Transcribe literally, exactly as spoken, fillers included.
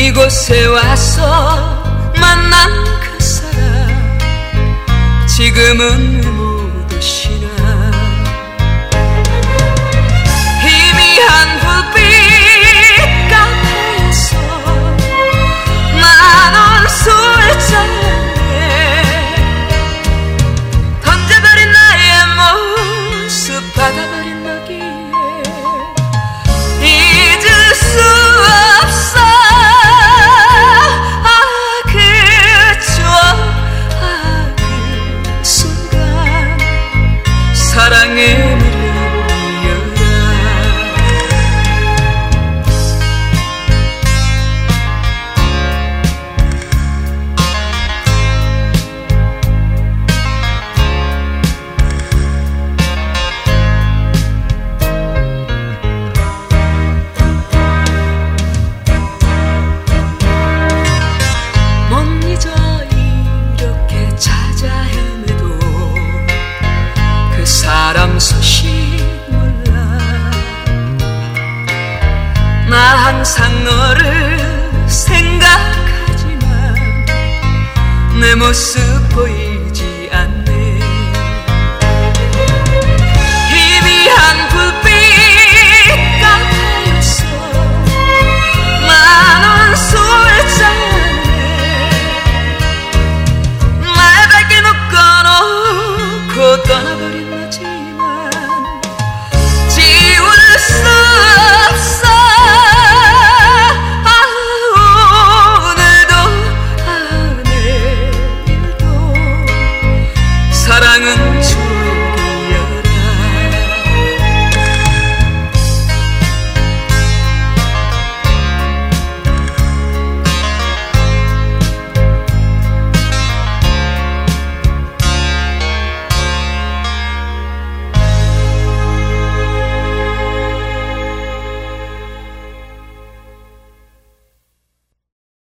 이곳에 와서 만난 그 사람 지금은 왜 못 오시나. 희미한 불빛 카페에서 만원 술잔에 던져버린 나의 모습 받아버린 너기에 잊을 수 없어. 아 그 추억, 아 그 순간 사랑의 사람 소식 몰라. 나 항상 너를 생각하지만 내 모습